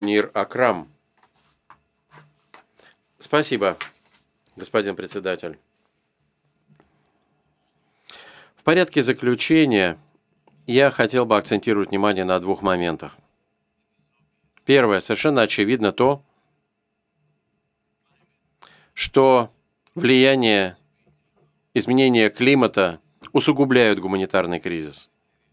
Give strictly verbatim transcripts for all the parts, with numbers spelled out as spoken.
Нир Акрам. Спасибо, господин председатель. В порядке заключения я хотел бы акцентировать внимание на двух моментах. Первое. Совершенно очевидно то, что влияние изменения климата усугубляют гуманитарный кризис.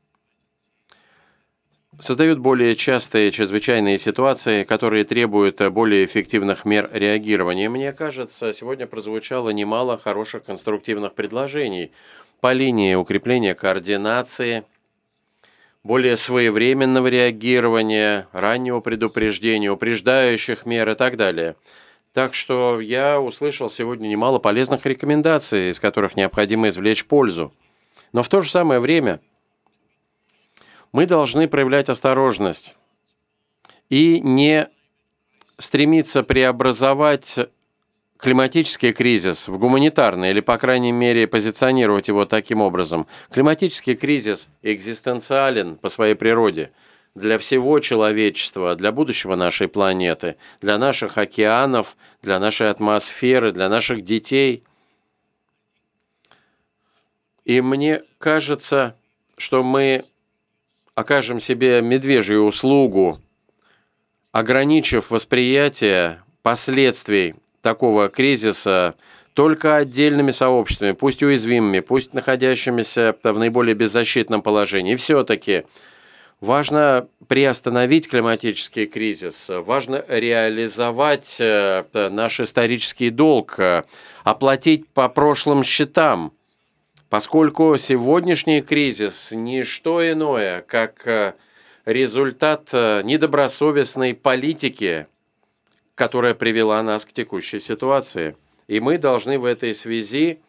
Создают более частые чрезвычайные ситуации, которые требуют более эффективных мер реагирования. Мне кажется, сегодня прозвучало немало хороших конструктивных предложений по линии укрепления координации, более своевременного реагирования, раннего предупреждения, упреждающих мер и так далее. Так что я услышал сегодня немало полезных рекомендаций, из которых необходимо извлечь пользу. Но в то же самое время мы должны проявлять осторожность и не стремиться преобразовать климатический кризис в гуманитарный, или, по крайней мере, позиционировать его таким образом. Климатический кризис экзистенциален по своей природе для всего человечества, для будущего нашей планеты, для наших океанов, для нашей атмосферы, для наших детей. И мне кажется, что мы окажем себе медвежью услугу, ограничив восприятие последствий такого кризиса только отдельными сообществами, пусть уязвимыми, пусть находящимися в наиболее беззащитном положении. И все-таки важно приостановить климатический кризис, важно реализовать наш исторический долг, оплатить по прошлым счетам, поскольку сегодняшний кризис – не что иное, как результат недобросовестной политики, которая привела нас к текущей ситуации. И мы должны в этой связи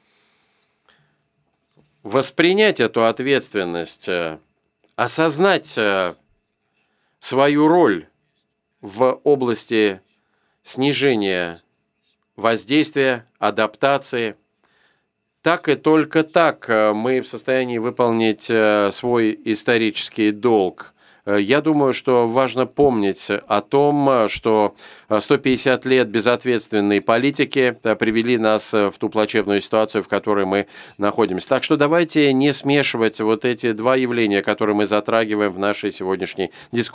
воспринять эту ответственность, осознать свою роль в области снижения воздействия, адаптации. Так и только так мы в состоянии выполнить свой исторический долг. Я думаю, что важно помнить о том, что сто пятьдесят лет безответственной политики привели нас в ту плачевную ситуацию, в которой мы находимся. Так что давайте не смешивать вот эти два явления, которые мы затрагиваем в нашей сегодняшней дискуссии.